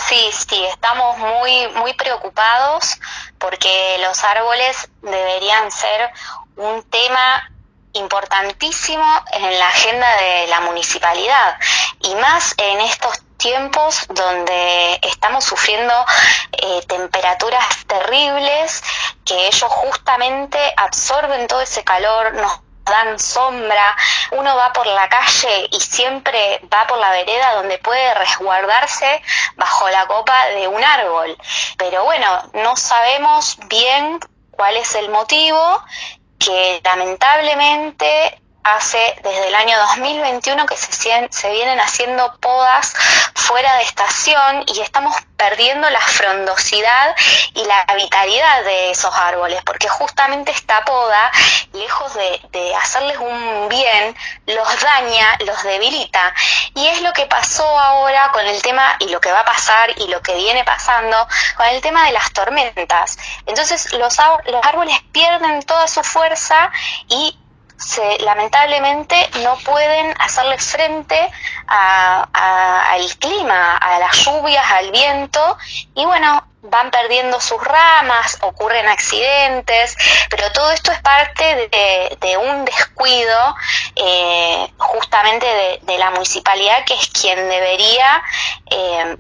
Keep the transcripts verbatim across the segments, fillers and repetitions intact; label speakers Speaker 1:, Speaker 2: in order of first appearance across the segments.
Speaker 1: Sí, sí, estamos muy, muy preocupados porque los árboles deberían ser un tema importantísimo en la agenda de la municipalidad y más en estos tiempos donde estamos sufriendo eh, temperaturas terribles que ellos justamente absorben todo ese calor, nos dan sombra, uno va por la calle y siempre va por la vereda donde puede resguardarse bajo la copa de un árbol, pero bueno, no sabemos bien cuál es el motivo, que lamentablemente hace desde el año dos mil veintiuno que se, se vienen haciendo podas fuera de estación y estamos perdiendo la frondosidad y la vitalidad de esos árboles, porque justamente esta poda, lejos de, de hacerles un bien, los daña, los debilita. Y es lo que pasó ahora con el tema, y lo que va a pasar, y lo que viene pasando, con el tema de las tormentas. Entonces los, los árboles pierden toda su fuerza y Se, lamentablemente no pueden hacerle frente a, a, al clima, a las lluvias, al viento, y bueno, van perdiendo sus ramas, ocurren accidentes, pero todo esto es parte de, de un descuido eh, justamente de, de la municipalidad, que es quien debería eh,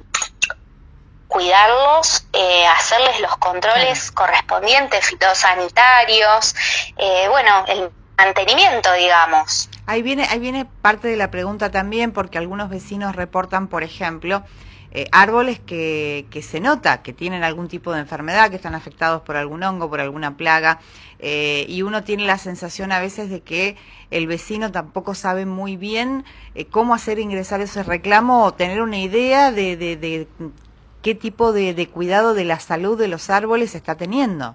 Speaker 1: cuidarlos, eh, hacerles los controles claro. correspondientes, fitosanitarios, eh, bueno, el mantenimiento, digamos.
Speaker 2: Ahí viene, ahí viene parte de la pregunta también, porque algunos vecinos reportan, por ejemplo, eh, árboles que, que se nota que tienen algún tipo de enfermedad, que están afectados por algún hongo, por alguna plaga, eh, y uno tiene la sensación a veces de que el vecino tampoco sabe muy bien eh, cómo hacer ingresar ese reclamo o tener una idea de, de, de qué tipo de, de cuidado de la salud de los árboles está teniendo.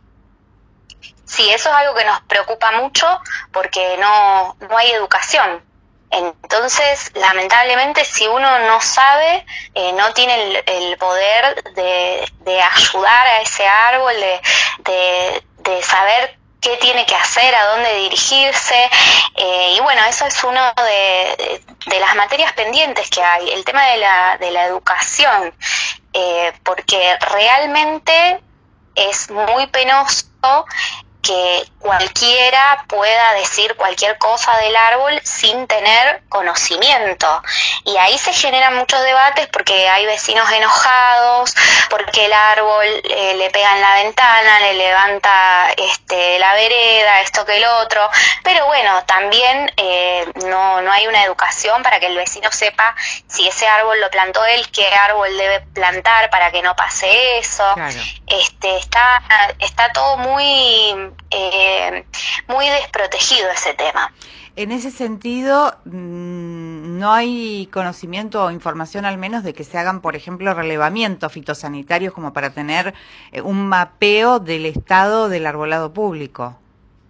Speaker 1: Sí, eso es algo que nos preocupa mucho porque no, no hay educación. Entonces, lamentablemente, si uno no sabe, eh, no tiene el, el poder de, de ayudar a ese árbol, de, de, de saber qué tiene que hacer, a dónde dirigirse, eh, y bueno, eso es uno de, de, de las materias pendientes que hay, el tema de la, de la educación, eh, porque realmente es muy penoso que cualquiera pueda decir cualquier cosa del árbol sin tener conocimiento. Y ahí se generan muchos debates porque hay vecinos enojados, porque el árbol eh, le pega en la ventana, le levanta este, la vereda, esto que el otro. Pero bueno, también eh, no, no hay una educación para que el vecino sepa si ese árbol lo plantó él, qué árbol debe plantar para que no pase eso.
Speaker 2: Claro.
Speaker 1: Este, está, está todo muy... Eh, muy desprotegido ese tema.
Speaker 2: En ese sentido, no hay conocimiento o información al menos de que se hagan, por ejemplo, relevamientos fitosanitarios como para tener un mapeo del estado del arbolado público.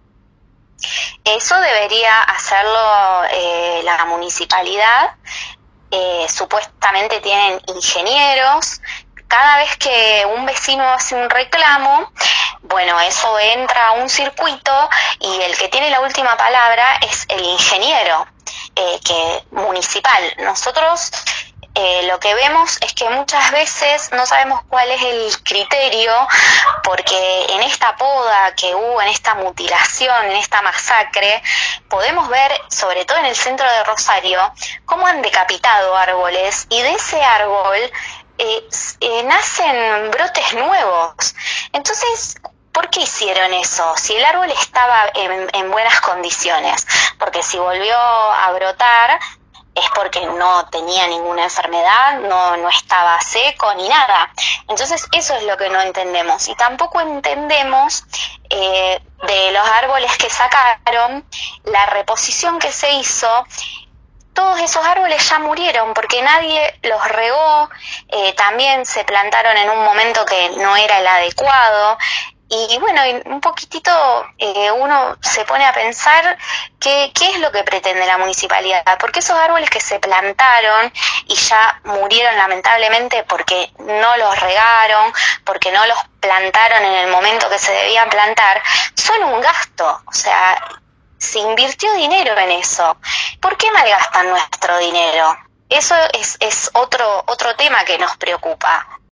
Speaker 1: Eso debería hacerlo eh, la municipalidad. Eh, supuestamente tienen ingenieros. Cada vez que un vecino hace un reclamo, bueno, eso entra a un circuito y el que tiene la última palabra es el ingeniero eh, que municipal. Nosotros eh, lo que vemos es que muchas veces no sabemos cuál es el criterio, porque en esta poda que hubo, en esta mutilación, en esta masacre, podemos ver, sobre todo en el centro de Rosario, cómo han decapitado árboles y de ese árbol Eh, eh, nacen brotes nuevos. Entonces, ¿por qué hicieron eso? Si el árbol estaba en, en buenas condiciones, porque si volvió a brotar es porque no tenía ninguna enfermedad, no, no estaba seco ni nada. Entonces, eso es lo que no entendemos. Y tampoco entendemos eh, de los árboles que sacaron, la reposición que se hizo. Todos esos árboles ya murieron porque nadie los regó, eh, también se plantaron en un momento que no era el adecuado. Y bueno, un poquitito eh, uno se pone a pensar qué, qué es lo que pretende la municipalidad, porque esos árboles que se plantaron y ya murieron lamentablemente porque no los regaron, porque no los plantaron en el momento que se debían plantar, son un gasto, o sea, se invirtió dinero en eso. ¿Por qué malgastan nuestro dinero? eso es, es otro, otro tema que nos preocupa.